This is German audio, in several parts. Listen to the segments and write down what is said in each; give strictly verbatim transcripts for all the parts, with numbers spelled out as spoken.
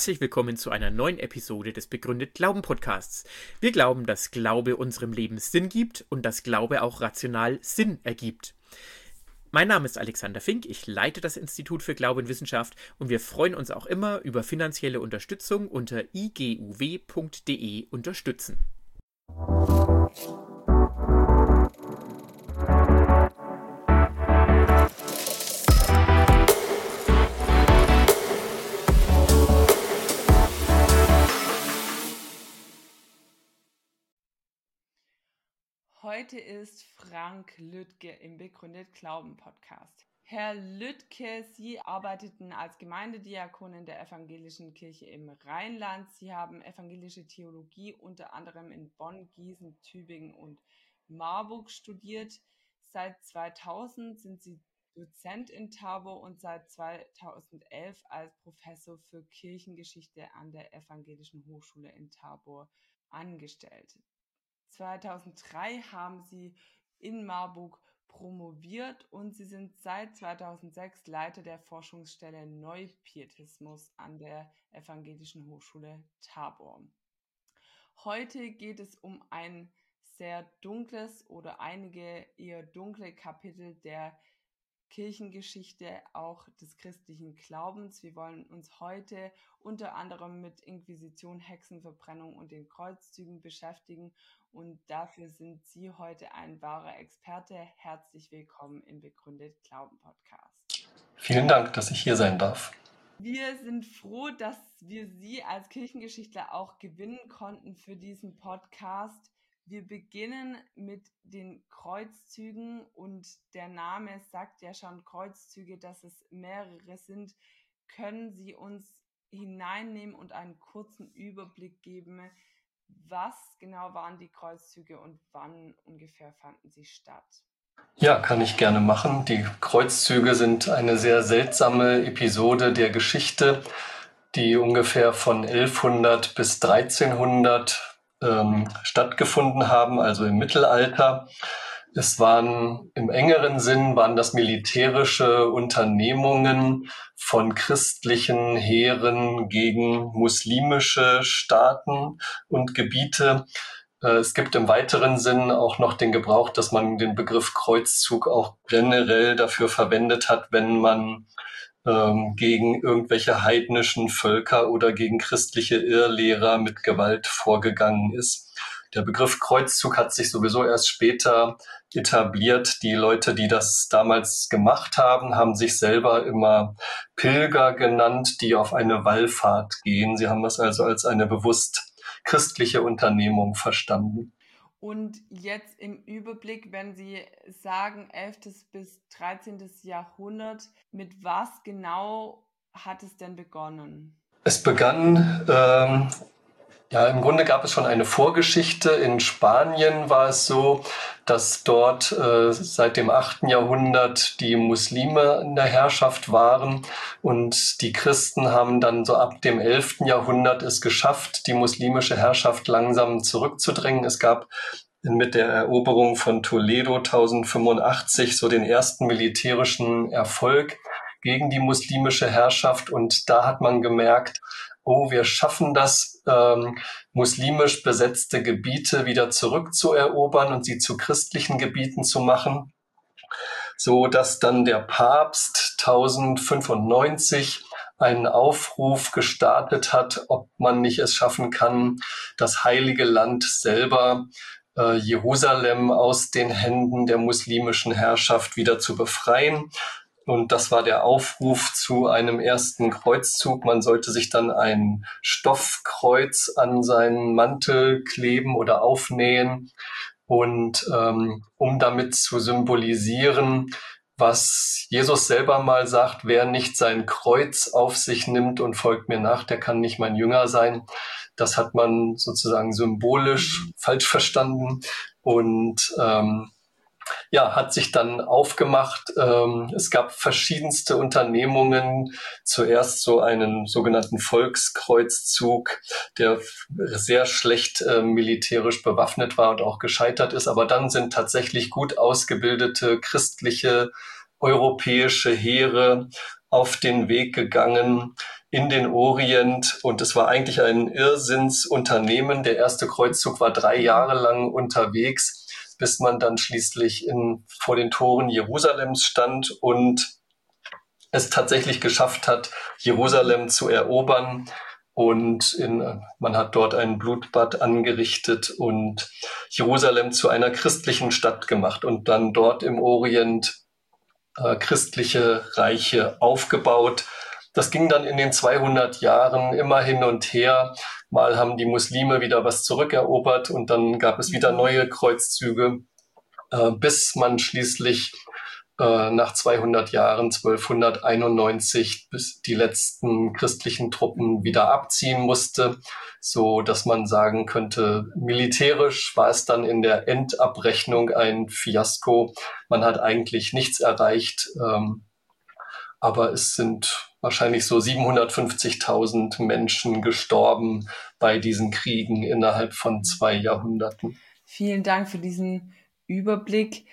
Herzlich willkommen zu einer neuen Episode des Begründet Glauben Podcasts. Wir glauben, dass Glaube unserem Leben Sinn gibt und dass Glaube auch rational Sinn ergibt. Mein Name ist Alexander Fink, ich leite das Institut für Glaube und Wissenschaft und wir freuen uns auch immer über finanzielle Unterstützung unter i g u w punkt d e unterstützen. Heute ist Frank Lüttke im Begründet Glauben Podcast. Herr Lüttke, Sie arbeiteten als Gemeindediakonin der Evangelischen Kirche im Rheinland. Sie haben evangelische Theologie unter anderem in Bonn, Gießen, Tübingen und Marburg studiert. Seit zweitausend sind Sie Dozent in Tabor und seit zweitausendelf als Professor für Kirchengeschichte an der Evangelischen Hochschule in Tabor angestellt. zweitausenddrei haben Sie in Marburg promoviert und Sie sind seit zweitausendsechs Leiter der Forschungsstelle Neupietismus an der Evangelischen Hochschule Tabor. Heute geht es um ein sehr dunkles oder einige eher dunkle Kapitel der Kirchengeschichte, auch des christlichen Glaubens. Wir wollen uns heute unter anderem mit Inquisition, Hexenverbrennung und den Kreuzzügen beschäftigen und dafür sind Sie heute ein wahrer Experte. Herzlich willkommen im Begründet Glauben Podcast. Vielen Dank, dass ich hier sein darf. Wir sind froh, dass wir Sie als Kirchengeschichtler auch gewinnen konnten für diesen Podcast. Wir beginnen mit den Kreuzzügen und der Name sagt ja schon Kreuzzüge, dass es mehrere sind. Können Sie uns hineinnehmen und einen kurzen Überblick geben, was genau waren die Kreuzzüge und wann ungefähr fanden sie statt? Ja, kann ich gerne machen. Die Kreuzzüge sind eine sehr seltsame Episode der Geschichte, die ungefähr von elfhundert bis dreizehnhundert ähm, stattgefunden haben, also im Mittelalter. Es waren im engeren Sinn, waren das militärische Unternehmungen von christlichen Heeren gegen muslimische Staaten und Gebiete. Es gibt im weiteren Sinn auch noch den Gebrauch, dass man den Begriff Kreuzzug auch generell dafür verwendet hat, wenn man ähm, gegen irgendwelche heidnischen Völker oder gegen christliche Irrlehrer mit Gewalt vorgegangen ist. Der Begriff Kreuzzug hat sich sowieso erst später etabliert. Die Leute, die das damals gemacht haben, haben sich selber immer Pilger genannt, die auf eine Wallfahrt gehen. Sie haben das also als eine bewusst christliche Unternehmung verstanden. Und jetzt im Überblick, wenn Sie sagen elftes bis dreizehntes Jahrhundert, mit was genau hat es denn begonnen? Es begann... Ähm, Ja, im Grunde gab es schon eine Vorgeschichte. In Spanien war es so, dass dort äh, seit dem achten Jahrhundert die Muslime in der Herrschaft waren und die Christen haben dann so ab dem elften Jahrhundert es geschafft, die muslimische Herrschaft langsam zurückzudrängen. Es gab mit der Eroberung von Toledo tausendfünfundachtzig so den ersten militärischen Erfolg gegen die muslimische Herrschaft und da hat man gemerkt, oh, wir schaffen das, ähm, muslimisch besetzte Gebiete wieder zurückzuerobern und sie zu christlichen Gebieten zu machen, so dass dann der Papst tausendfünfundneunzig einen Aufruf gestartet hat, ob man nicht es schaffen kann, das Heilige Land selber, äh, Jerusalem, aus den Händen der muslimischen Herrschaft wieder zu befreien. Und das war der Aufruf zu einem ersten Kreuzzug. Man sollte sich dann ein Stoffkreuz an seinen Mantel kleben oder aufnähen. Und ähm, um damit zu symbolisieren, was Jesus selber mal sagt, wer nicht sein Kreuz auf sich nimmt und folgt mir nach, der kann nicht mein Jünger sein. Das hat man sozusagen symbolisch falsch verstanden. Und ähm, ja, hat sich dann aufgemacht. Ähm, es gab verschiedenste Unternehmungen. Zuerst so einen sogenannten Volkskreuzzug, der sehr schlecht äh, militärisch bewaffnet war und auch gescheitert ist. Aber dann sind tatsächlich gut ausgebildete christliche europäische Heere auf den Weg gegangen in den Orient. Und es war eigentlich ein Irrsinnsunternehmen. Der erste Kreuzzug war drei Jahre lang unterwegs, bis man dann schließlich in, vor den Toren Jerusalems stand und es tatsächlich geschafft hat, Jerusalem zu erobern. Und in, man hat dort ein Blutbad angerichtet und Jerusalem zu einer christlichen Stadt gemacht und dann dort im Orient äh, christliche Reiche aufgebaut. Das ging dann in den zweihundert Jahren immer hin und her. Mal haben die Muslime wieder was zurückerobert und dann gab es wieder neue Kreuzzüge, äh, bis man schließlich äh, nach zweihundert Jahren, zwölfhunderteinundneunzig, bis die letzten christlichen Truppen wieder abziehen musste, so dass man sagen könnte, militärisch war es dann in der Endabrechnung ein Fiasko. Man hat eigentlich nichts erreicht, ähm, aber es sind wahrscheinlich so siebenhundertfünfzigtausend Menschen gestorben bei diesen Kriegen innerhalb von zwei Jahrhunderten. Vielen Dank für diesen Überblick.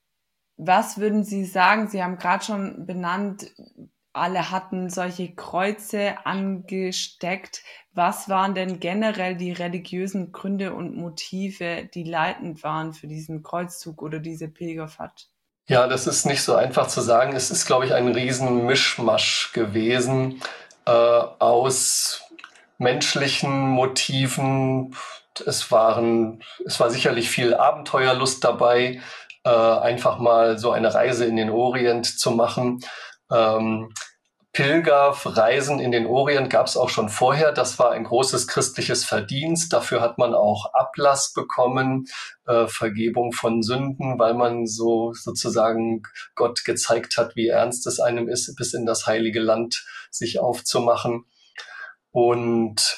Was würden Sie sagen? Sie haben gerade schon benannt, alle hatten solche Kreuze angesteckt. Was waren denn generell die religiösen Gründe und Motive, die leitend waren für diesen Kreuzzug oder diese Pilgerfahrt? Ja, das ist nicht so einfach zu sagen. Es ist, glaube ich, ein riesen Mischmasch gewesen äh, aus menschlichen Motiven. Es waren, es war sicherlich viel Abenteuerlust dabei, äh, einfach mal so eine Reise in den Orient zu machen. Ähm, Pilgerreisen in den Orient gab es auch schon vorher. Das war ein großes christliches Verdienst. Dafür hat man auch Ablass bekommen, äh, Vergebung von Sünden, weil man so sozusagen Gott gezeigt hat, wie ernst es einem ist, bis in das heilige Land sich aufzumachen. Und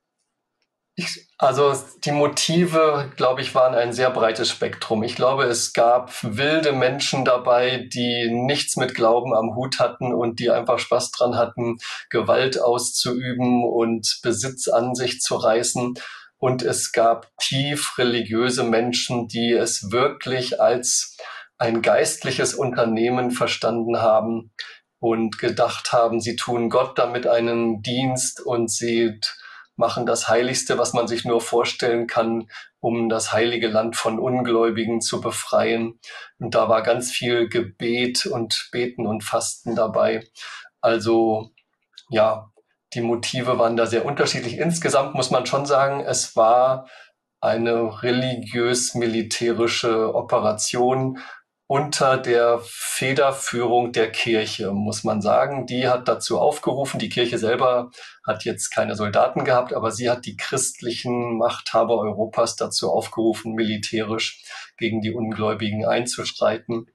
ich, also die Motive, glaube ich, waren ein sehr breites Spektrum. Ich glaube, es gab wilde Menschen dabei, die nichts mit Glauben am Hut hatten und die einfach Spaß dran hatten, Gewalt auszuüben und Besitz an sich zu reißen. Und es gab tief religiöse Menschen, die es wirklich als ein geistliches Unternehmen verstanden haben und gedacht haben, sie tun Gott damit einen Dienst und sie machen das Heiligste, was man sich nur vorstellen kann, um das heilige Land von Ungläubigen zu befreien. Und da war ganz viel Gebet und Beten und Fasten dabei. Also ja, die Motive waren da sehr unterschiedlich. Insgesamt muss man schon sagen, es war eine religiös-militärische Operation unter der Federführung der Kirche, muss man sagen. Die hat dazu aufgerufen, die Kirche selber hat jetzt keine Soldaten gehabt, aber sie hat die christlichen Machthaber Europas dazu aufgerufen, militärisch gegen die Ungläubigen einzuschreiten.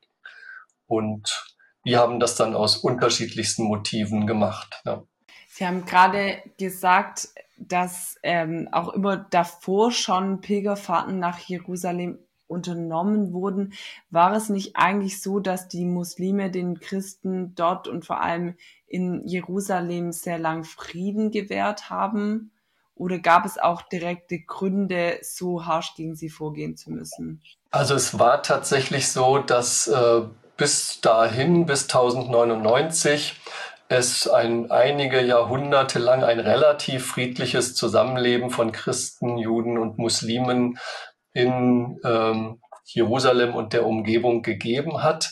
Und wir haben das dann aus unterschiedlichsten Motiven gemacht. Ja. Sie haben gerade gesagt, dass ähm, auch immer davor schon Pilgerfahrten nach Jerusalem unternommen wurden. War es nicht eigentlich so, dass die Muslime den Christen dort und vor allem in Jerusalem sehr lang Frieden gewährt haben? Oder gab es auch direkte Gründe, so harsch gegen sie vorgehen zu müssen? Also es war tatsächlich so, dass äh, bis dahin, bis tausendneunundneunzig, es ein, einige Jahrhunderte lang ein relativ friedliches Zusammenleben von Christen, Juden und Muslimen in ähm, Jerusalem und der Umgebung gegeben hat.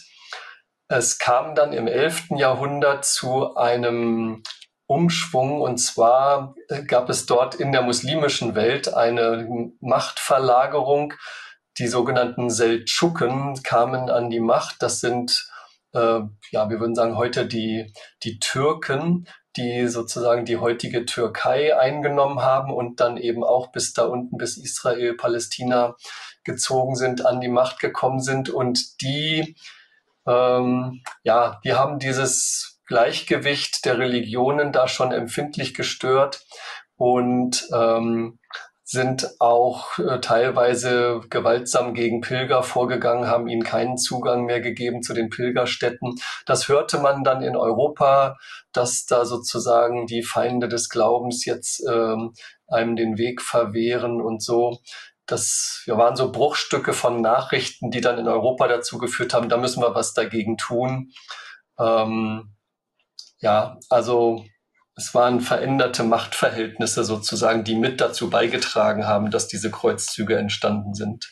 Es kam dann im elften Jahrhundert zu einem Umschwung, und zwar gab es dort in der muslimischen Welt eine Machtverlagerung. Die sogenannten Seldschuken kamen an die Macht. Das sind, äh, ja, wir würden sagen heute die, die Türken, die sozusagen die heutige Türkei eingenommen haben und dann eben auch bis da unten, bis Israel, Palästina gezogen sind, an die Macht gekommen sind. Und die, ähm, ja, die haben dieses Gleichgewicht der Religionen da schon empfindlich gestört und ähm, sind auch äh, teilweise gewaltsam gegen Pilger vorgegangen, haben ihnen keinen Zugang mehr gegeben zu den Pilgerstätten. Das hörte man dann in Europa, dass da sozusagen die Feinde des Glaubens jetzt ähm, einem den Weg verwehren und so. Das ja, waren so Bruchstücke von Nachrichten, die dann in Europa dazu geführt haben, da müssen wir was dagegen tun. Ähm, ja, also Es waren veränderte Machtverhältnisse sozusagen, die mit dazu beigetragen haben, dass diese Kreuzzüge entstanden sind.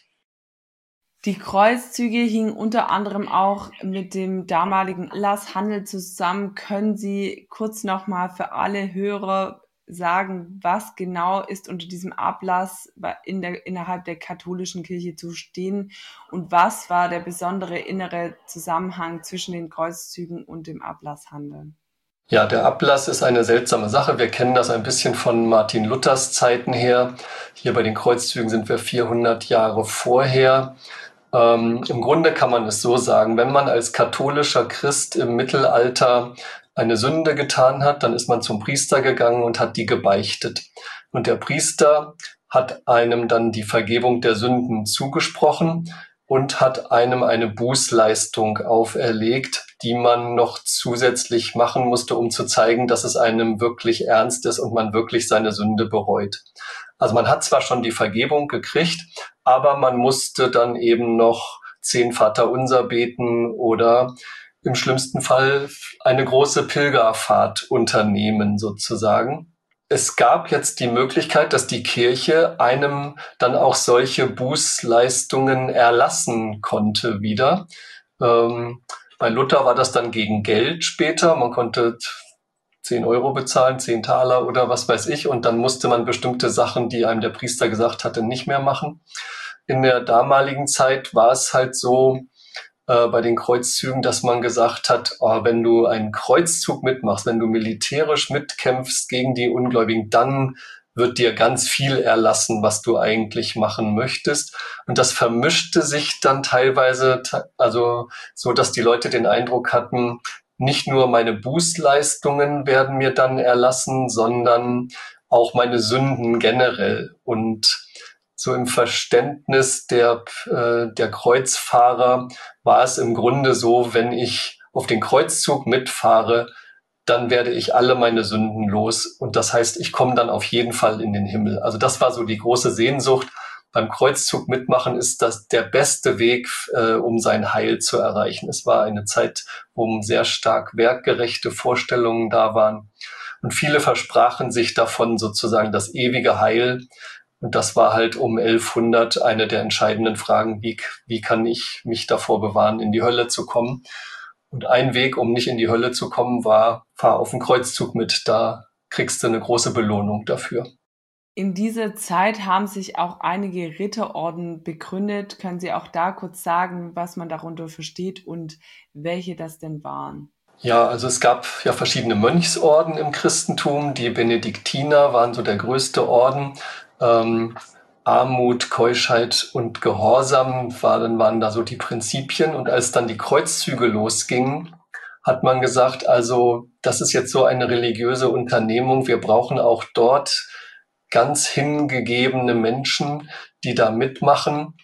Die Kreuzzüge hingen unter anderem auch mit dem damaligen Ablasshandel zusammen. Können Sie kurz nochmal für alle Hörer sagen, was genau ist unter diesem Ablass in der, innerhalb der katholischen Kirche zu stehen und was war der besondere innere Zusammenhang zwischen den Kreuzzügen und dem Ablasshandel? Ja, der Ablass ist eine seltsame Sache. Wir kennen das ein bisschen von Martin Luthers Zeiten her. Hier bei den Kreuzzügen sind wir vierhundert Jahre vorher. Ähm, im Grunde kann man es so sagen, wenn man als katholischer Christ im Mittelalter eine Sünde getan hat, dann ist man zum Priester gegangen und hat die gebeichtet. Und der Priester hat einem dann die Vergebung der Sünden zugesprochen und hat einem eine Bußleistung auferlegt, die man noch zusätzlich machen musste, um zu zeigen, dass es einem wirklich ernst ist und man wirklich seine Sünde bereut. Also man hat zwar schon die Vergebung gekriegt, aber man musste dann eben noch zehn Vaterunser beten oder im schlimmsten Fall eine große Pilgerfahrt unternehmen sozusagen. Es gab jetzt die Möglichkeit, dass die Kirche einem dann auch solche Bußleistungen erlassen konnte wieder. Ähm, bei Luther war das dann gegen Geld später. Man konnte zehn Euro bezahlen, zehn Taler oder was weiß ich. Und dann musste man bestimmte Sachen, die einem der Priester gesagt hatte, nicht mehr machen. In der damaligen Zeit war es halt so, äh, bei den Kreuzzügen, dass man gesagt hat, oh, wenn du einen Kreuzzug mitmachst, wenn du militärisch mitkämpfst gegen die Ungläubigen, dann wird dir ganz viel erlassen, was du eigentlich machen möchtest. Und das vermischte sich dann teilweise, also so, dass die Leute den Eindruck hatten, nicht nur meine Bußleistungen werden mir dann erlassen, sondern auch meine Sünden generell. Und so im Verständnis der, äh, der Kreuzfahrer war es im Grunde so, wenn ich auf den Kreuzzug mitfahre, dann werde ich alle meine Sünden los. Und das heißt, ich komme dann auf jeden Fall in den Himmel. Also das war so die große Sehnsucht. Beim Kreuzzug mitmachen ist das der beste Weg, äh, um sein Heil zu erreichen. Es war eine Zeit, wo sehr stark werkgerechte Vorstellungen da waren. Und viele versprachen sich davon sozusagen das ewige Heil. Und das war halt um elfhundert eine der entscheidenden Fragen, wie, wie kann ich mich davor bewahren, in die Hölle zu kommen. Und ein Weg, um nicht in die Hölle zu kommen, war, fahr auf den Kreuzzug mit, da kriegst du eine große Belohnung dafür. In dieser Zeit haben sich auch einige Ritterorden begründet. Können Sie auch da kurz sagen, was man darunter versteht und welche das denn waren? Ja, also es gab ja verschiedene Mönchsorden im Christentum. Die Benediktiner waren so der größte Orden. Ähm, Armut, Keuschheit und Gehorsam waren, waren da so die Prinzipien. Und als dann die Kreuzzüge losgingen, hat man gesagt, also das ist jetzt so eine religiöse Unternehmung. Wir brauchen auch dort ganz hingegebene Menschen, die da mitmachen.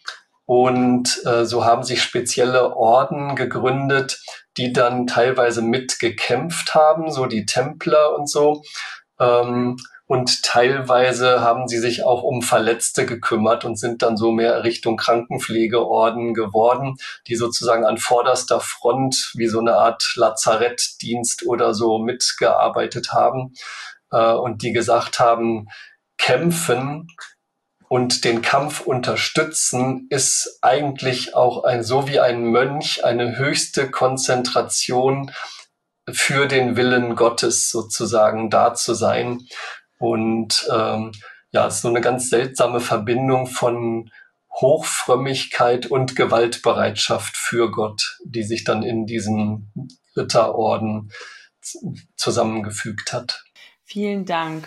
Und äh, so haben sich spezielle Orden gegründet, die dann teilweise mitgekämpft haben, so die Templer und so. Ähm, und teilweise haben sie sich auch um Verletzte gekümmert und sind dann so mehr Richtung Krankenpflegeorden geworden, die sozusagen an vorderster Front wie so eine Art Lazarettdienst oder so mitgearbeitet haben äh, und die gesagt haben, kämpfen und den Kampf unterstützen ist eigentlich auch ein, so wie ein Mönch, eine höchste Konzentration für den Willen Gottes sozusagen da zu sein. Und ähm, ja, es ist so eine ganz seltsame Verbindung von Hochfrömmigkeit und Gewaltbereitschaft für Gott, die sich dann in diesem Ritterorden zusammengefügt hat. Vielen Dank.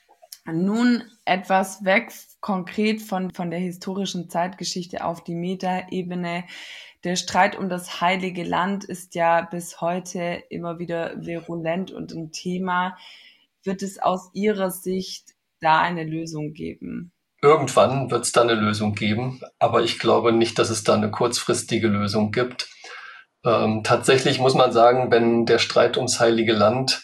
Nun etwas weg konkret von, von der historischen Zeitgeschichte auf die Metaebene. Der Streit um das Heilige Land ist ja bis heute immer wieder virulent und ein Thema. Wird es aus Ihrer Sicht da eine Lösung geben? Irgendwann wird es da eine Lösung geben, aber ich glaube nicht, dass es da eine kurzfristige Lösung gibt. Ähm, tatsächlich muss man sagen, wenn der Streit ums Heilige Land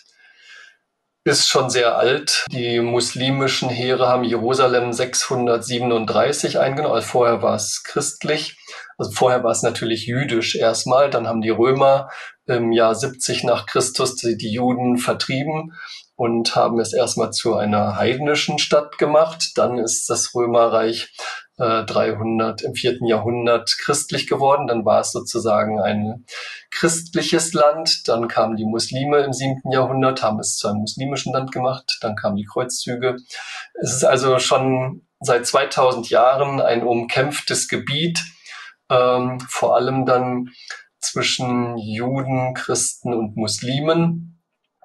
ist schon sehr alt. Die muslimischen Heere haben Jerusalem sechshundertsiebenunddreißig eingenommen. Also vorher war es christlich. Also vorher war es natürlich jüdisch erstmal. Dann haben die Römer im Jahr siebzig nach Christus die, die Juden vertrieben. und haben es erstmal zu einer heidnischen Stadt gemacht. Dann ist das Römerreich äh, dreihundert im vierten Jahrhundert christlich geworden. Dann war es sozusagen ein christliches Land. Dann kamen die Muslime im siebten Jahrhundert, haben es zu einem muslimischen Land gemacht. Dann kamen die Kreuzzüge. Es ist also schon seit zweitausend Jahren ein umkämpftes Gebiet, ähm, vor allem dann zwischen Juden, Christen und Muslimen.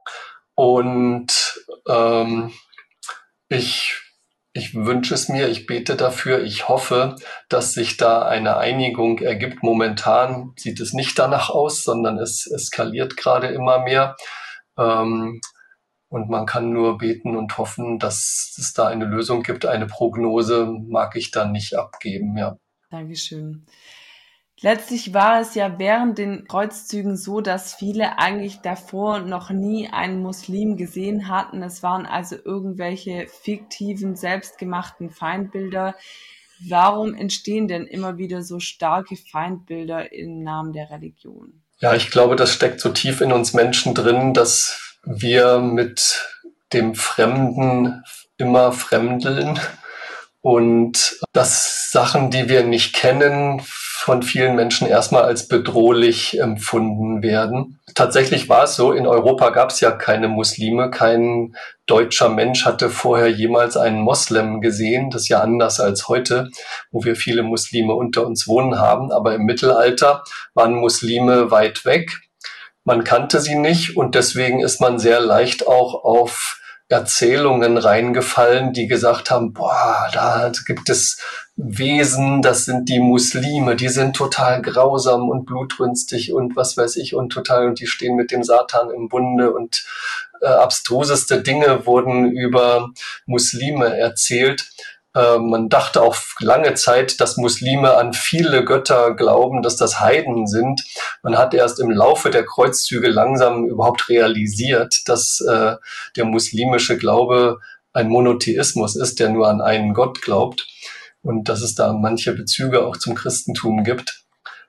Und ähm, ich, ich wünsche es mir, ich bete dafür, ich hoffe, dass sich da eine Einigung ergibt. Momentan sieht es nicht danach aus, sondern es eskaliert gerade immer mehr. Ähm, und man kann nur beten und hoffen, dass es da eine Lösung gibt. Eine Prognose mag ich da nicht abgeben, ja. Dankeschön. Letztlich war es ja während den Kreuzzügen so, dass viele eigentlich davor noch nie einen Muslim gesehen hatten. Es waren also irgendwelche fiktiven, selbstgemachten Feindbilder. Warum entstehen denn immer wieder so starke Feindbilder im Namen der Religion? Ja, ich glaube, das steckt so tief in uns Menschen drin, dass wir mit dem Fremden immer fremdeln und dass Sachen, die wir nicht kennen, von vielen Menschen erstmal als bedrohlich empfunden werden. Tatsächlich war es so, in Europa gab es ja keine Muslime, kein deutscher Mensch hatte vorher jemals einen Moslem gesehen. Das ist ja anders als heute, wo wir viele Muslime unter uns wohnen haben. Aber im Mittelalter waren Muslime weit weg. Man kannte sie nicht und deswegen ist man sehr leicht auch auf Erzählungen reingefallen, die gesagt haben, boah, da gibt es Wesen, das sind die Muslime, die sind total grausam und blutrünstig und was weiß ich und total, und die stehen mit dem Satan im Bunde und äh, abstruseste Dinge wurden über Muslime erzählt. Äh, man dachte auch lange Zeit, dass Muslime an viele Götter glauben, dass das Heiden sind. Man hat erst im Laufe der Kreuzzüge langsam überhaupt realisiert, dass äh, der muslimische Glaube ein Monotheismus ist, der nur an einen Gott glaubt und dass es da manche Bezüge auch zum Christentum gibt.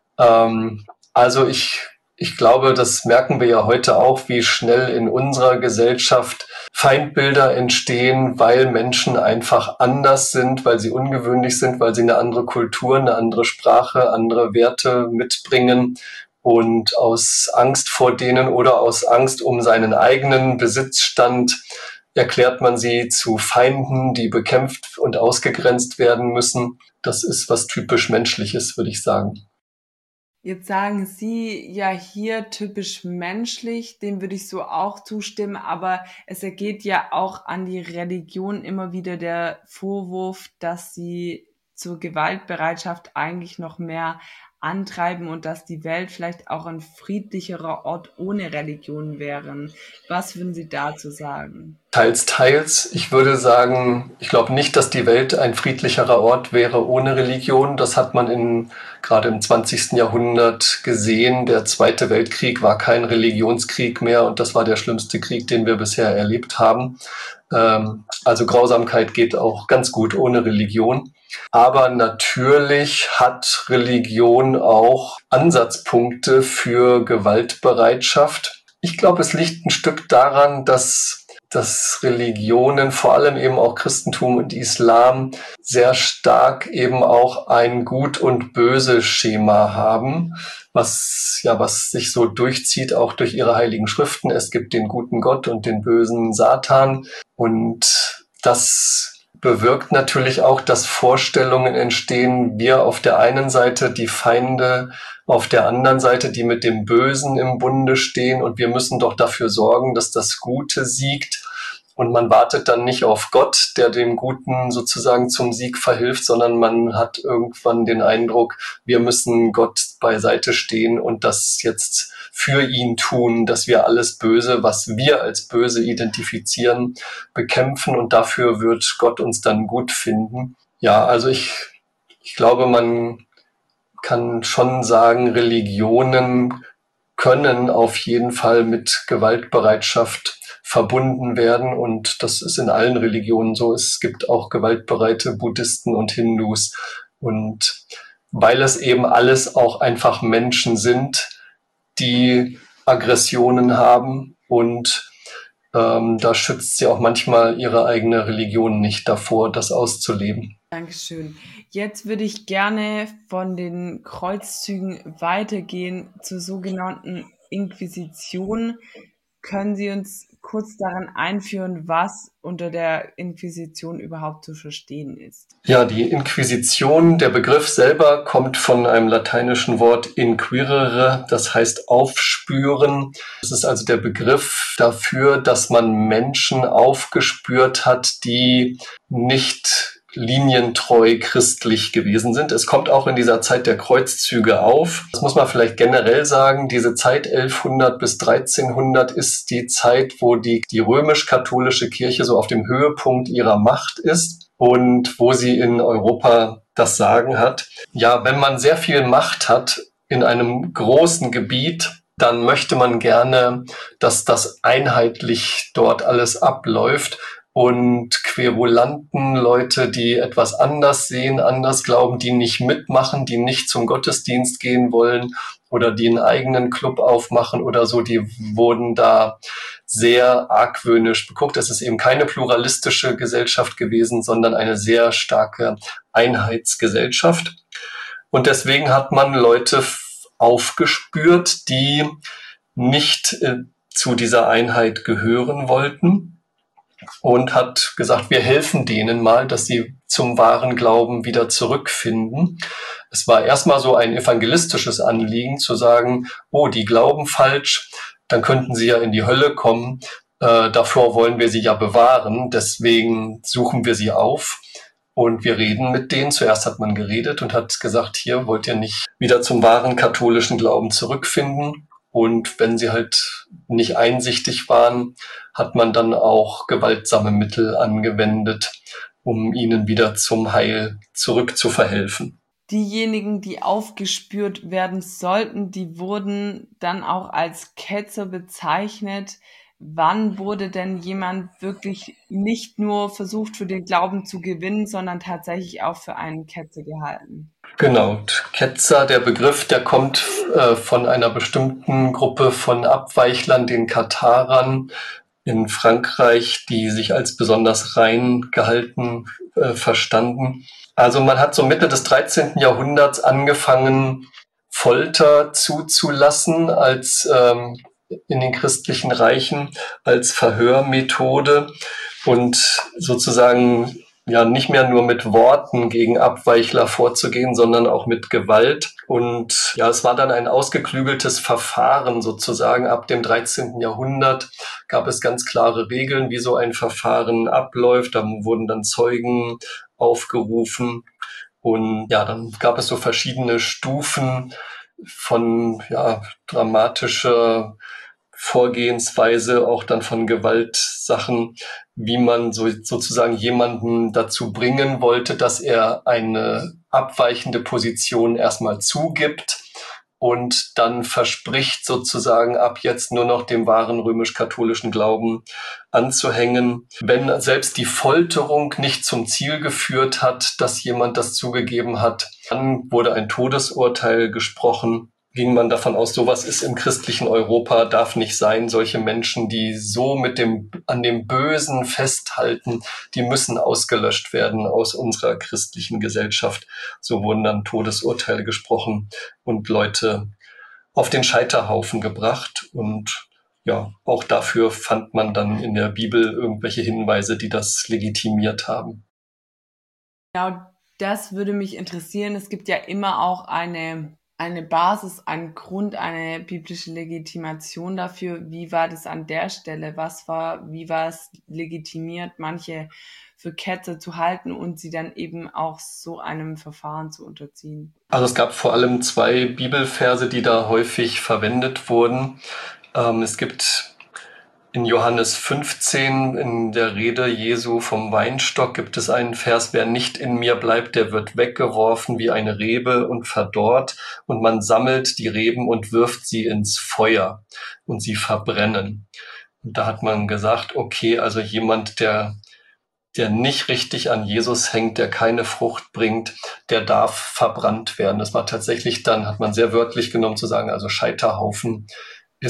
Ähm, also ich, ich glaube, das merken wir ja heute auch, wie schnell in unserer Gesellschaft Feindbilder entstehen, weil Menschen einfach anders sind, weil sie ungewöhnlich sind, weil sie eine andere Kultur, eine andere Sprache, andere Werte mitbringen. Und aus Angst vor denen oder aus Angst um seinen eigenen Besitzstand erklärt man sie zu Feinden, die bekämpft und ausgegrenzt werden müssen. Das ist was typisch Menschliches, würde ich sagen. Jetzt sagen Sie ja hier typisch menschlich, dem würde ich so auch zustimmen, aber es ergeht ja auch an die Religion immer wieder der Vorwurf, dass sie zur Gewaltbereitschaft eigentlich noch mehr antreiben und dass die Welt vielleicht auch ein friedlicherer Ort ohne Religion wäre. Was würden Sie dazu sagen? Teils, teils. Ich würde sagen, ich glaube nicht, dass die Welt ein friedlicherer Ort wäre ohne Religion. Das hat man in, gerade im zwanzigsten Jahrhundert gesehen. Der Zweite Weltkrieg war kein Religionskrieg mehr und das war der schlimmste Krieg, den wir bisher erlebt haben. Ähm, also Grausamkeit geht auch ganz gut ohne Religion. Aber natürlich hat Religion auch Ansatzpunkte für Gewaltbereitschaft. Ich glaube, es liegt ein Stück daran, dass, dass Religionen, vor allem eben auch Christentum und Islam, sehr stark eben auch ein Gut- und Böse-Schema haben, was, ja, was sich so durchzieht, auch durch ihre heiligen Schriften. Es gibt den guten Gott und den bösen Satan. Und das bewirkt natürlich auch, dass Vorstellungen entstehen, wir auf der einen Seite, die Feinde auf der anderen Seite, die mit dem Bösen im Bunde stehen und wir müssen doch dafür sorgen, dass das Gute siegt. Und man wartet dann nicht auf Gott, der dem Guten sozusagen zum Sieg verhilft, sondern man hat irgendwann den Eindruck, wir müssen Gott beiseite stehen und das jetzt für ihn tun, dass wir alles Böse, was wir als böse identifizieren, bekämpfen und dafür wird Gott uns dann gut finden. Ja, also ich, ich glaube, man kann schon sagen, Religionen können auf jeden Fall mit Gewaltbereitschaft verbunden werden und das ist in allen Religionen so. Es gibt auch gewaltbereite Buddhisten und Hindus und weil es eben alles auch einfach Menschen sind, die Aggressionen haben und ähm, da schützt sie auch manchmal ihre eigene Religion nicht davor, das auszuleben. Dankeschön. Jetzt würde ich gerne von den Kreuzzügen weitergehen zur sogenannten Inquisition. Können Sie uns kurz daran einführen, was unter der Inquisition überhaupt zu verstehen ist? Ja, die Inquisition, der Begriff selber kommt von einem lateinischen Wort inquirere, das heißt aufspüren. Das ist also der Begriff dafür, dass man Menschen aufgespürt hat, die nicht linientreu christlich gewesen sind. Es kommt auch in dieser Zeit der Kreuzzüge auf. Das muss man vielleicht generell sagen. Diese Zeit elfhundert bis dreizehnhundert ist die Zeit, wo die, die römisch-katholische Kirche so auf dem Höhepunkt ihrer Macht ist und wo sie in Europa das Sagen hat. Ja, wenn man sehr viel Macht hat in einem großen Gebiet, dann möchte man gerne, dass das einheitlich dort alles abläuft. Und Querulanten, Leute, die etwas anders sehen, anders glauben, die nicht mitmachen, die nicht zum Gottesdienst gehen wollen oder die einen eigenen Club aufmachen oder so, die wurden da sehr argwöhnisch beguckt. Es ist eben keine pluralistische Gesellschaft gewesen, sondern eine sehr starke Einheitsgesellschaft. Und deswegen hat man Leute aufgespürt, die nicht äh, zu dieser Einheit gehören wollten. Und hat gesagt, wir helfen denen mal, dass sie zum wahren Glauben wieder zurückfinden. Es war erstmal so ein evangelistisches Anliegen zu sagen, oh, die glauben falsch, dann könnten sie ja in die Hölle kommen. Äh, davor wollen wir sie ja bewahren, deswegen suchen wir sie auf. Und wir reden mit denen. Zuerst hat man geredet und hat gesagt, hier wollt ihr nicht wieder zum wahren katholischen Glauben zurückfinden. Und wenn sie halt nicht einsichtig waren, hat man dann auch gewaltsame Mittel angewendet, um ihnen wieder zum Heil zurückzuverhelfen. Diejenigen, die aufgespürt werden sollten, die wurden dann auch als Ketzer bezeichnet. Wann wurde denn jemand wirklich nicht nur versucht, für den Glauben zu gewinnen, sondern tatsächlich auch für einen Ketzer gehalten? Genau, Ketzer, der Begriff, der kommt äh, von einer bestimmten Gruppe von Abweichlern, den Katharern in Frankreich, die sich als besonders rein gehalten äh, verstanden. Also man hat so Mitte des dreizehnten Jahrhunderts angefangen, Folter zuzulassen als ähm, in den christlichen Reichen als Verhörmethode und sozusagen ja nicht mehr nur mit Worten gegen Abweichler vorzugehen, sondern auch mit Gewalt. Und ja, es war dann ein ausgeklügeltes Verfahren sozusagen. Ab dem dreizehnten Jahrhundert gab es ganz klare Regeln, wie so ein Verfahren abläuft. Da wurden dann Zeugen aufgerufen. Und ja, dann gab es so verschiedene Stufen von ja dramatischer Vorgehensweise, auch dann von Gewaltsachen, wie man so sozusagen jemanden dazu bringen wollte, dass er eine abweichende Position erstmal zugibt und dann verspricht sozusagen ab jetzt nur noch dem wahren römisch-katholischen Glauben anzuhängen. Wenn selbst die Folterung nicht zum Ziel geführt hat, dass jemand das zugegeben hat, dann wurde ein Todesurteil gesprochen. Ging man davon aus, sowas ist im christlichen Europa, darf nicht sein. Solche Menschen, die so mit dem an dem Bösen festhalten, die müssen ausgelöscht werden aus unserer christlichen Gesellschaft. So wurden dann Todesurteile gesprochen und Leute auf den Scheiterhaufen gebracht. Und ja, auch dafür fand man dann in der Bibel irgendwelche Hinweise, die das legitimiert haben. Genau, das würde mich interessieren. Es gibt ja immer auch eine eine Basis, einen Grund, eine biblische Legitimation dafür. Wie war das an der Stelle? Was war, wie war es legitimiert, manche für Ketzer zu halten und sie dann eben auch so einem Verfahren zu unterziehen? Also es gab vor allem zwei Bibelverse, die da häufig verwendet wurden. Ähm, es gibt in Johannes fünfzehn, in der Rede Jesu vom Weinstock, gibt es einen Vers, wer nicht in mir bleibt, der wird weggeworfen wie eine Rebe und verdorrt. Und man sammelt die Reben und wirft sie ins Feuer und sie verbrennen. Und da hat man gesagt, okay, also jemand, der der nicht richtig an Jesus hängt, der keine Frucht bringt, der darf verbrannt werden. Das war tatsächlich dann, hat man sehr wörtlich genommen zu sagen, also Scheiterhaufen ist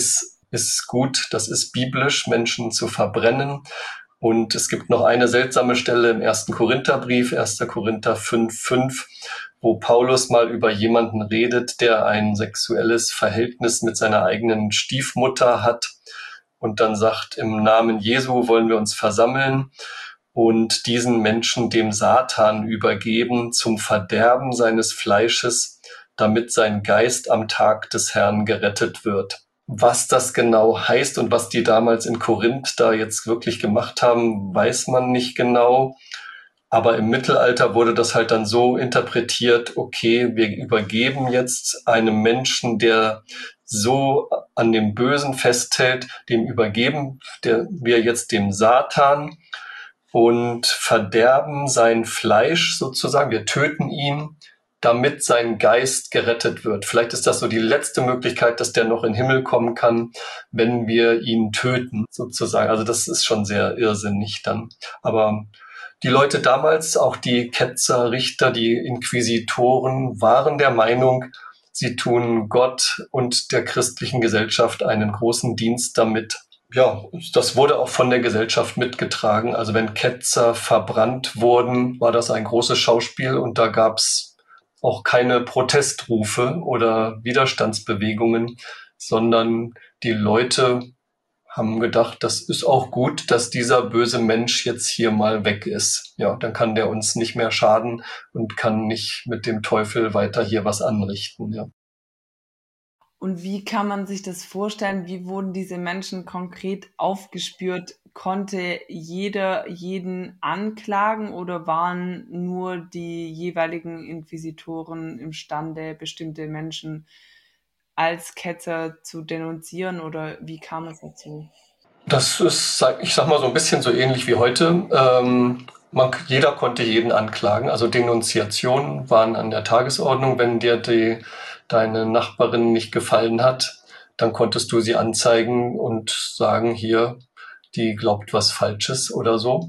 ist gut, das ist biblisch, Menschen zu verbrennen. Und es gibt noch eine seltsame Stelle im ersten Korintherbrief, erster Korinther fünf fünf, wo Paulus mal über jemanden redet, der ein sexuelles Verhältnis mit seiner eigenen Stiefmutter hat und dann sagt, im Namen Jesu wollen wir uns versammeln und diesen Menschen dem Satan übergeben zum Verderben seines Fleisches, damit sein Geist am Tag des Herrn gerettet wird. Was das genau heißt und was die damals in Korinth da jetzt wirklich gemacht haben, weiß man nicht genau. Aber im Mittelalter wurde das halt dann so interpretiert, okay, wir übergeben jetzt einem Menschen, der so an dem Bösen festhält, dem übergeben der, wir jetzt dem Satan und verderben sein Fleisch sozusagen. Wir töten ihn, damit sein Geist gerettet wird. Vielleicht ist das so die letzte Möglichkeit, dass der noch in den Himmel kommen kann, wenn wir ihn töten, sozusagen. Also das ist schon sehr irrsinnig dann. Aber die Leute damals, auch die Ketzer, Richter, die Inquisitoren, waren der Meinung, sie tun Gott und der christlichen Gesellschaft einen großen Dienst damit. Ja, das wurde auch von der Gesellschaft mitgetragen. Also wenn Ketzer verbrannt wurden, war das ein großes Schauspiel und da gab's auch keine Protestrufe oder Widerstandsbewegungen, sondern die Leute haben gedacht, das ist auch gut, dass dieser böse Mensch jetzt hier mal weg ist. Ja, dann kann der uns nicht mehr schaden und kann nicht mit dem Teufel weiter hier was anrichten. Ja. Und wie kann man sich das vorstellen? Wie wurden diese Menschen konkret aufgespürt? Konnte jeder jeden anklagen oder waren nur die jeweiligen Inquisitoren imstande, bestimmte Menschen als Ketzer zu denunzieren oder wie kam es dazu? Das ist, ich sag mal, so ein bisschen so ähnlich wie heute. Ähm, man, jeder konnte jeden anklagen. Also Denunziationen waren an der Tagesordnung. Wenn dir die, deine Nachbarin nicht gefallen hat, dann konntest du sie anzeigen und sagen, hier, die glaubt was Falsches oder so.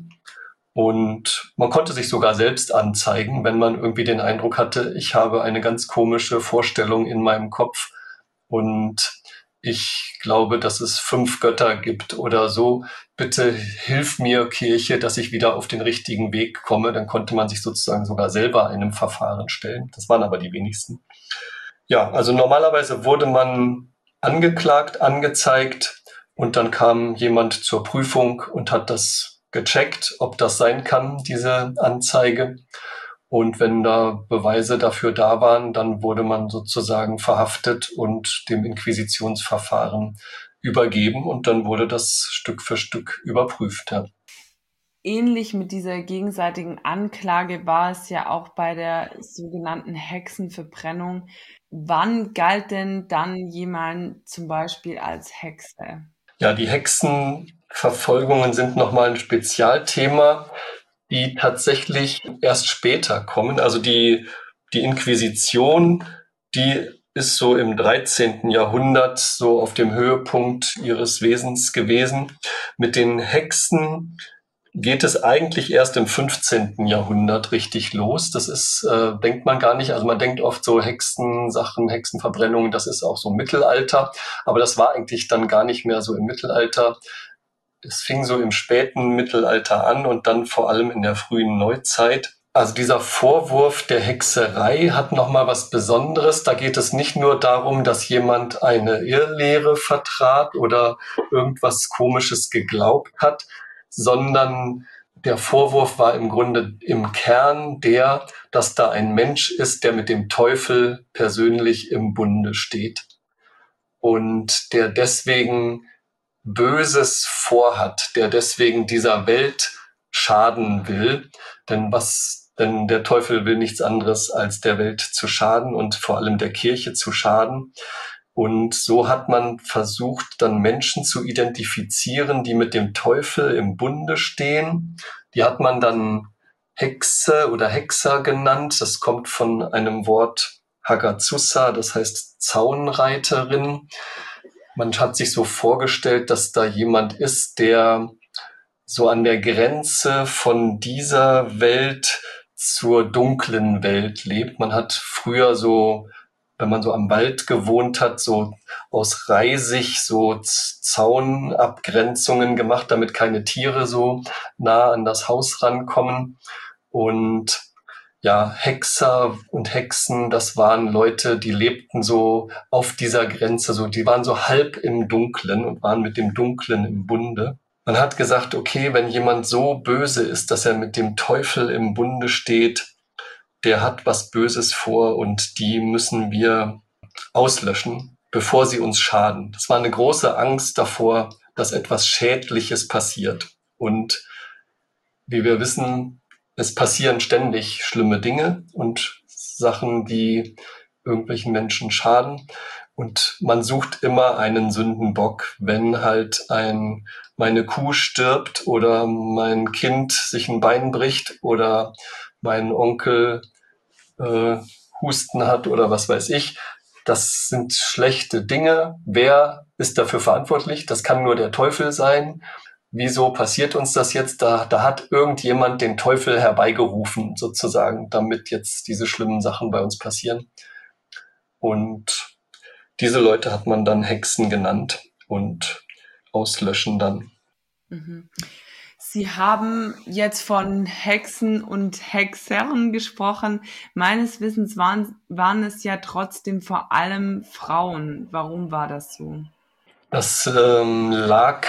Und man konnte sich sogar selbst anzeigen, wenn man irgendwie den Eindruck hatte, ich habe eine ganz komische Vorstellung in meinem Kopf und ich glaube, dass es fünf Götter gibt oder so. Bitte hilf mir, Kirche, dass ich wieder auf den richtigen Weg komme. Dann konnte man sich sozusagen sogar selber einem Verfahren stellen. Das waren aber die wenigsten. Ja, also normalerweise wurde man angeklagt, angezeigt und dann kam jemand zur Prüfung und hat das gecheckt, ob das sein kann, diese Anzeige. Und wenn da Beweise dafür da waren, dann wurde man sozusagen verhaftet und dem Inquisitionsverfahren übergeben und dann wurde das Stück für Stück überprüft. Ja. Ähnlich mit dieser gegenseitigen Anklage war es ja auch bei der sogenannten Hexenverbrennung. Wann galt denn dann jemand zum Beispiel als Hexe? Ja, die Hexenverfolgungen sind nochmal ein Spezialthema, die tatsächlich erst später kommen. Also die, die Inquisition, die ist so im dreizehnten Jahrhundert so auf dem Höhepunkt ihres Wesens gewesen. Mit den Hexen geht es eigentlich erst im fünfzehnten Jahrhundert richtig los. Das ist, äh, denkt man gar nicht. Also man denkt oft so Hexensachen, Hexenverbrennungen, das ist auch so Mittelalter. Aber das war eigentlich dann gar nicht mehr so im Mittelalter. Es fing so im späten Mittelalter an und dann vor allem in der frühen Neuzeit. Also dieser Vorwurf der Hexerei hat nochmal was Besonderes. Da geht es nicht nur darum, dass jemand eine Irrlehre vertrat oder irgendwas Komisches geglaubt hat, sondern der Vorwurf war im Grunde im Kern der, dass da ein Mensch ist, der mit dem Teufel persönlich im Bunde steht und der deswegen Böses vorhat, der deswegen dieser Welt schaden will. Denn was, denn der Teufel will nichts anderes, als der Welt zu schaden und vor allem der Kirche zu schaden. Und so hat man versucht, dann Menschen zu identifizieren, die mit dem Teufel im Bunde stehen. Die hat man dann Hexe oder Hexer genannt. Das kommt von einem Wort Hagazusa, das heißt Zaunreiterin. Man hat sich so vorgestellt, dass da jemand ist, der so an der Grenze von dieser Welt zur dunklen Welt lebt. Man hat früher so wenn man so am Wald gewohnt hat, so aus Reisig so Zaunabgrenzungen gemacht, damit keine Tiere so nah an das Haus rankommen. Und ja, Hexer und Hexen, das waren Leute, die lebten so auf dieser Grenze, so, die waren so halb im Dunklen und waren mit dem Dunklen im Bunde. Man hat gesagt, okay, wenn jemand so böse ist, dass er mit dem Teufel im Bunde steht, der hat was Böses vor und die müssen wir auslöschen, bevor sie uns schaden. Das war eine große Angst davor, dass etwas Schädliches passiert. Und wie wir wissen, es passieren ständig schlimme Dinge und Sachen, die irgendwelchen Menschen schaden. Und man sucht immer einen Sündenbock, wenn halt ein, meine Kuh stirbt oder mein Kind sich ein Bein bricht oder mein Onkel äh, Husten hat oder was weiß ich. Das sind schlechte Dinge. Wer ist dafür verantwortlich? Das kann nur der Teufel sein. Wieso passiert uns das jetzt? Da, da hat irgendjemand den Teufel herbeigerufen, sozusagen, damit jetzt diese schlimmen Sachen bei uns passieren. Und diese Leute hat man dann Hexen genannt und auslöschen dann. Mhm. Sie haben jetzt von Hexen und Hexern gesprochen. Meines Wissens waren, waren es ja trotzdem vor allem Frauen. Warum war das so? Das ähm, lag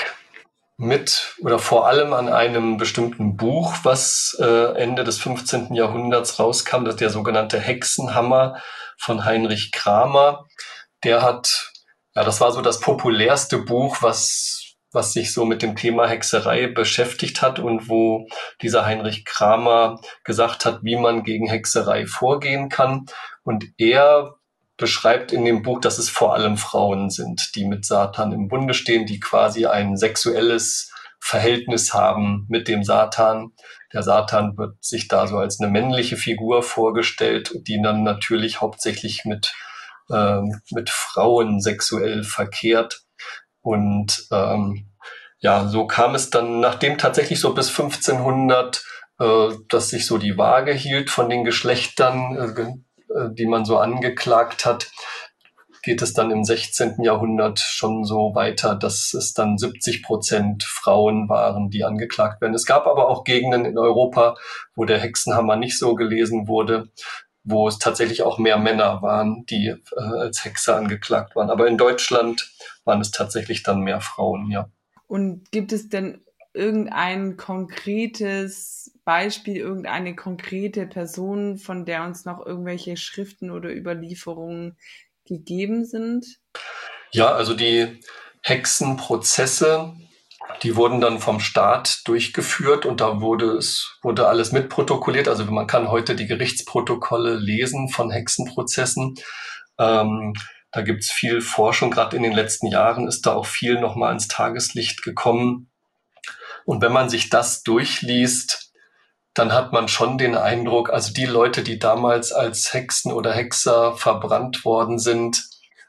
mit oder vor allem an einem bestimmten Buch, was äh, Ende des fünfzehnten Jahrhunderts rauskam, das ist der sogenannte Hexenhammer von Heinrich Kramer. Der hat, ja, das war so das populärste Buch, was, was sich so mit dem Thema Hexerei beschäftigt hat und wo dieser Heinrich Kramer gesagt hat, wie man gegen Hexerei vorgehen kann. Und er beschreibt in dem Buch, dass es vor allem Frauen sind, die mit Satan im Bunde stehen, die quasi ein sexuelles Verhältnis haben mit dem Satan. Der Satan wird sich da so als eine männliche Figur vorgestellt, die dann natürlich hauptsächlich mit, ähm, mit Frauen sexuell verkehrt. Und ähm, ja, so kam es dann, nachdem tatsächlich so bis fünfzehnhundert, äh, dass sich so die Waage hielt von den Geschlechtern, äh, die man so angeklagt hat, geht es dann im sechzehnten Jahrhundert schon so weiter, dass es dann siebzig Prozent Frauen waren, die angeklagt werden. Es gab aber auch Gegenden in Europa, wo der Hexenhammer nicht so gelesen wurde, wo es tatsächlich auch mehr Männer waren, die äh, als Hexer angeklagt waren. Aber in Deutschland waren es tatsächlich dann mehr Frauen, ja. Und gibt es denn irgendein konkretes Beispiel, irgendeine konkrete Person, von der uns noch irgendwelche Schriften oder Überlieferungen gegeben sind? Ja, also die Hexenprozesse, die wurden dann vom Staat durchgeführt und da wurde es, wurde alles mitprotokolliert. Also man kann heute die Gerichtsprotokolle lesen von Hexenprozessen. Ähm, da gibt's viel Forschung. Gerade in den letzten Jahren ist da auch viel nochmal ans Tageslicht gekommen. Und wenn man sich das durchliest, dann hat man schon den Eindruck, also die Leute, die damals als Hexen oder Hexer verbrannt worden sind,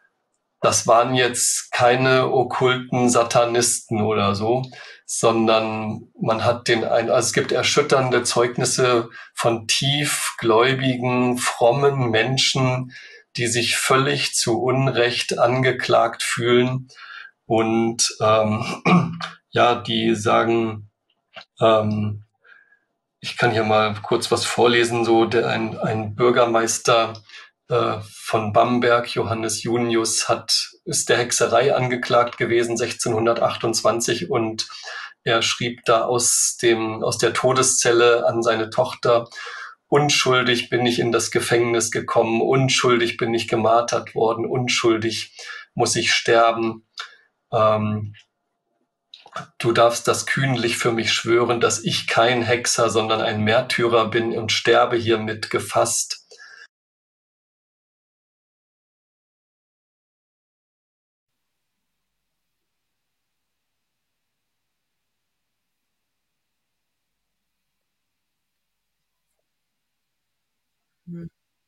das waren jetzt keine okkulten Satanisten oder so, sondern man hat den ein, also es gibt erschütternde Zeugnisse von tiefgläubigen, frommen Menschen, die sich völlig zu Unrecht angeklagt fühlen und ähm, ja, die sagen, ähm, ich kann hier mal kurz was vorlesen, so der ein, ein Bürgermeister äh, von Bamberg, Johannes Junius, hat, ist der Hexerei angeklagt gewesen, sechzehnhundertachtundzwanzig, und er schrieb da aus dem, aus der Todeszelle an seine Tochter: Unschuldig bin ich in das Gefängnis gekommen, unschuldig bin ich gemartert worden, unschuldig muss ich sterben. Ähm, Du darfst das kühnlich für mich schwören, dass ich kein Hexer, sondern ein Märtyrer bin und sterbe hiermit gefasst. Mhm.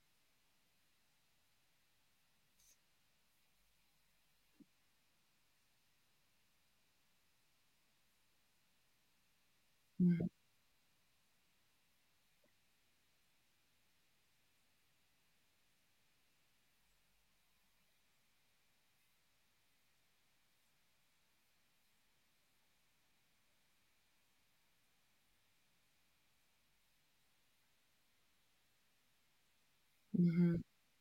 Mhm. Mhm.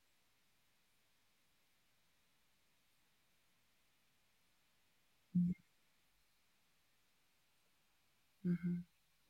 Mhm. Mhm.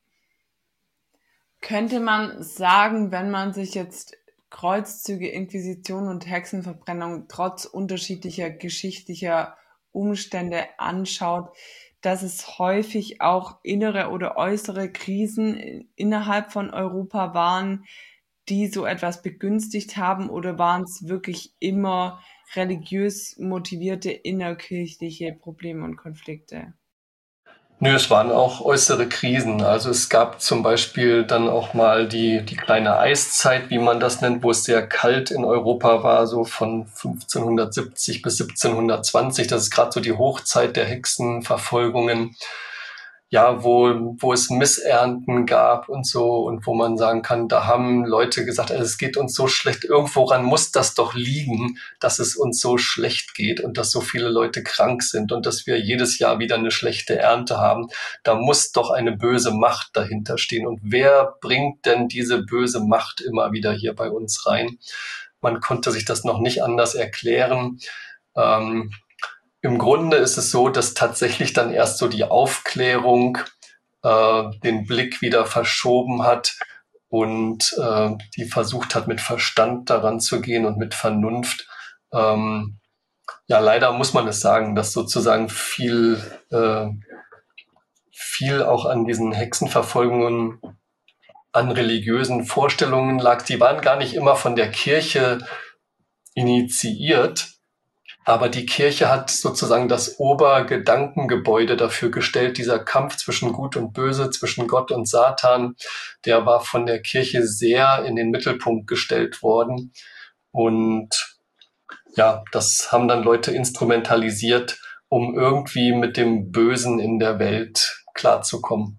Könnte man sagen, wenn man sich jetzt Kreuzzüge, Inquisition und Hexenverbrennung trotz unterschiedlicher geschichtlicher Umstände anschaut, dass es häufig auch innere oder äußere Krisen i- innerhalb von Europa waren, die so etwas begünstigt haben, oder waren es wirklich immer religiös motivierte innerkirchliche Probleme und Konflikte? Nö, es waren auch äußere Krisen. Also es gab zum Beispiel dann auch mal die, die kleine Eiszeit, wie man das nennt, wo es sehr kalt in Europa war, so von fünfzehnhundertsiebzig bis siebzehnhundertzwanzig. Das ist gerade so die Hochzeit der Hexenverfolgungen. Ja, wo, wo es Missernten gab und so, und wo man sagen kann, da haben Leute gesagt, also es geht uns so schlecht, irgendworan muss das doch liegen, dass es uns so schlecht geht und dass so viele Leute krank sind und dass wir jedes Jahr wieder eine schlechte Ernte haben. Da muss doch eine böse Macht dahinter stehen. Und wer bringt denn diese böse Macht immer wieder hier bei uns rein? Man konnte sich das noch nicht anders erklären. Ähm, Im Grunde ist es so, dass tatsächlich dann erst so die Aufklärung äh, den Blick wieder verschoben hat und äh, die versucht hat, mit Verstand daran zu gehen und mit Vernunft. Ähm, ja, leider muss man es sagen, dass sozusagen viel, äh, viel auch an diesen Hexenverfolgungen, an religiösen Vorstellungen lag. Die waren gar nicht immer von der Kirche initiiert, aber die Kirche hat sozusagen das Obergedankengebäude dafür gestellt. Dieser Kampf zwischen Gut und Böse, zwischen Gott und Satan, der war von der Kirche sehr in den Mittelpunkt gestellt worden. Und ja, das haben dann Leute instrumentalisiert, um irgendwie mit dem Bösen in der Welt klarzukommen.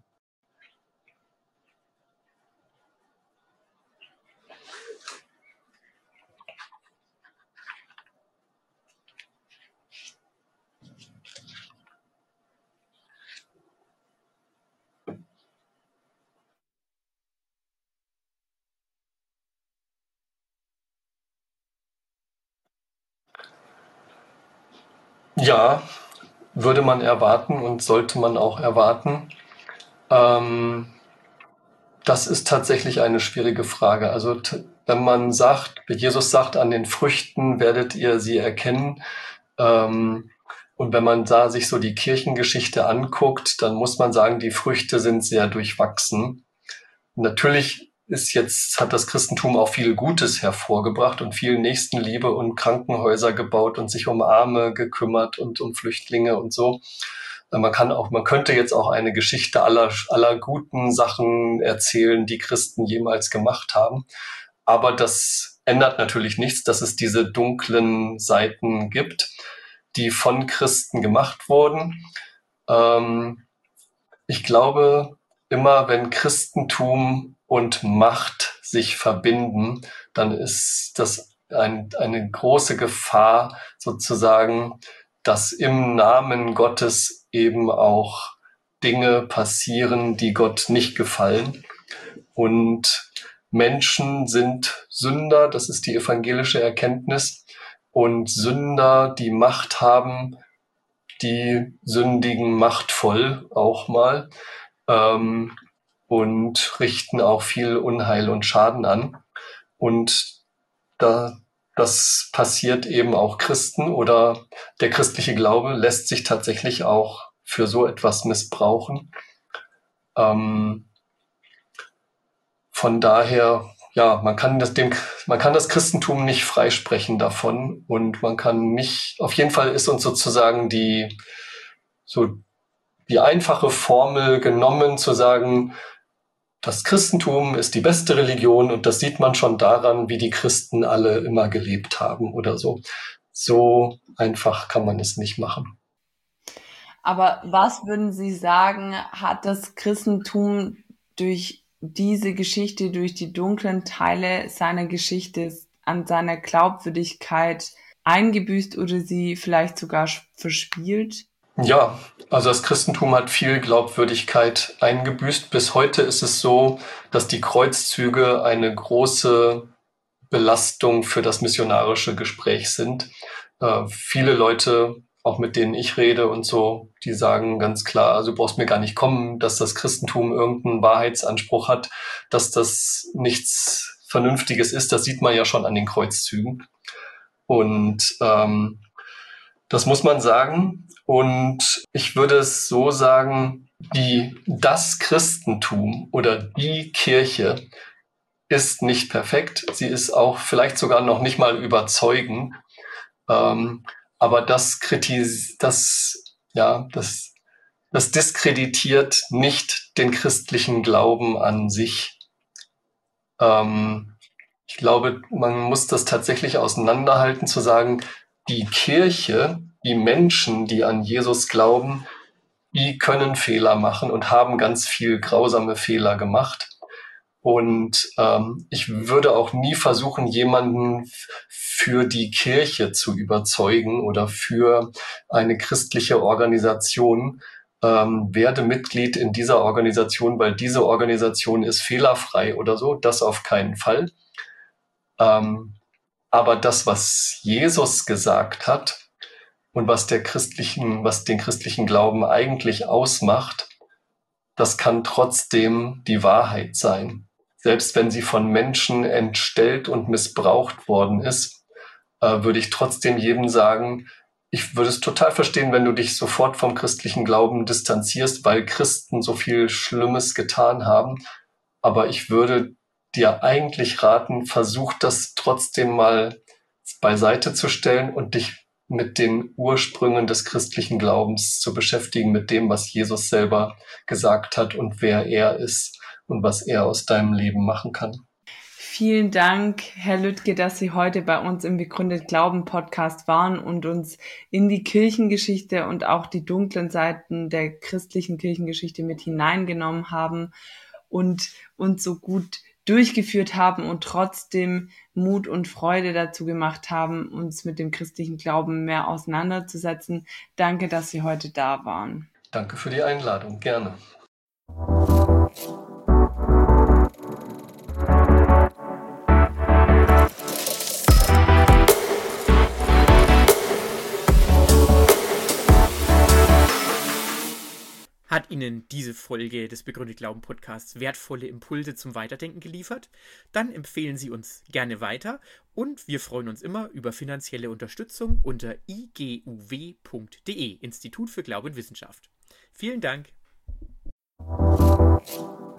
Ja, würde man erwarten und sollte man auch erwarten. Ähm, Das ist tatsächlich eine schwierige Frage. Also wenn man sagt, Jesus sagt, an den Früchten werdet ihr sie erkennen. Ähm, und wenn man da sich so die Kirchengeschichte anguckt, dann muss man sagen, die Früchte sind sehr durchwachsen. Natürlich ist jetzt, hat das Christentum auch viel Gutes hervorgebracht und viel Nächstenliebe und Krankenhäuser gebaut und sich um Arme gekümmert und um Flüchtlinge und so. Man kann auch, man könnte jetzt auch eine Geschichte aller, aller guten Sachen erzählen, die Christen jemals gemacht haben. Aber das ändert natürlich nichts, dass es diese dunklen Seiten gibt, die von Christen gemacht wurden. Ähm, ich glaube, immer wenn Christentum und Macht sich verbinden, dann ist das ein, eine große Gefahr sozusagen, dass im Namen Gottes eben auch Dinge passieren, die Gott nicht gefallen. Und Menschen sind Sünder, das ist die evangelische Erkenntnis. Und Sünder, die Macht haben, die sündigen machtvoll auch mal ähm, und richten auch viel Unheil und Schaden an. Und da, das passiert eben auch Christen, oder der christliche Glaube lässt sich tatsächlich auch für so etwas missbrauchen. Ähm, von daher, ja, man kann das dem, man kann das Christentum nicht freisprechen davon, und man kann nicht, auf jeden Fall ist uns sozusagen die, so die einfache Formel genommen, zu sagen, das Christentum ist die beste Religion und das sieht man schon daran, wie die Christen alle immer gelebt haben oder so. So einfach kann man es nicht machen. Aber was würden Sie sagen, hat das Christentum durch diese Geschichte, durch die dunklen Teile seiner Geschichte an seiner Glaubwürdigkeit eingebüßt oder sie vielleicht sogar verspielt? Ja, also das Christentum hat viel Glaubwürdigkeit eingebüßt. Bis heute ist es so, dass die Kreuzzüge eine große Belastung für das missionarische Gespräch sind. Äh, viele Leute, auch mit denen ich rede und so, die sagen ganz klar, also du brauchst mir gar nicht kommen, dass das Christentum irgendeinen Wahrheitsanspruch hat, dass das nichts Vernünftiges ist. Das sieht man ja schon an den Kreuzzügen. Und ähm, das muss man sagen. Und ich würde es so sagen, die, das Christentum oder die Kirche ist nicht perfekt. Sie ist auch vielleicht sogar noch nicht mal überzeugend. Ähm, aber das kritis, das, ja, das, das diskreditiert nicht den christlichen Glauben an sich. Ähm, ich glaube, man muss das tatsächlich auseinanderhalten, zu sagen, die Kirche, die Menschen, die an Jesus glauben, die können Fehler machen und haben ganz viel grausame Fehler gemacht. Und ähm, ich würde auch nie versuchen, jemanden für die Kirche zu überzeugen oder für eine christliche Organisation. Ähm, werde Mitglied in dieser Organisation, weil diese Organisation ist fehlerfrei oder so. Das auf keinen Fall. Ähm, aber das, was Jesus gesagt hat und was der christlichen, was den christlichen Glauben eigentlich ausmacht, das kann trotzdem die Wahrheit sein. Selbst wenn sie von Menschen entstellt und missbraucht worden ist, äh, würde ich trotzdem jedem sagen, ich würde es total verstehen, wenn du dich sofort vom christlichen Glauben distanzierst, weil Christen so viel Schlimmes getan haben. Aber ich würde dir eigentlich raten, versuch das trotzdem mal beiseite zu stellen und dich mit den Ursprüngen des christlichen Glaubens zu beschäftigen, mit dem, was Jesus selber gesagt hat und wer er ist und was er aus deinem Leben machen kann. Vielen Dank, Herr Lüttke, dass Sie heute bei uns im Begründet Glauben Podcast waren und uns in die Kirchengeschichte und auch die dunklen Seiten der christlichen Kirchengeschichte mit hineingenommen haben und uns so gut durchgeführt haben und trotzdem Mut und Freude dazu gemacht haben, uns mit dem christlichen Glauben mehr auseinanderzusetzen. Danke, dass Sie heute da waren. Danke für die Einladung. Gerne. Hat Ihnen diese Folge des Begründet Glauben Podcasts wertvolle Impulse zum Weiterdenken geliefert? Dann empfehlen Sie uns gerne weiter und wir freuen uns immer über finanzielle Unterstützung unter i g u w punkt d e, Institut für Glaube und Wissenschaft. Vielen Dank.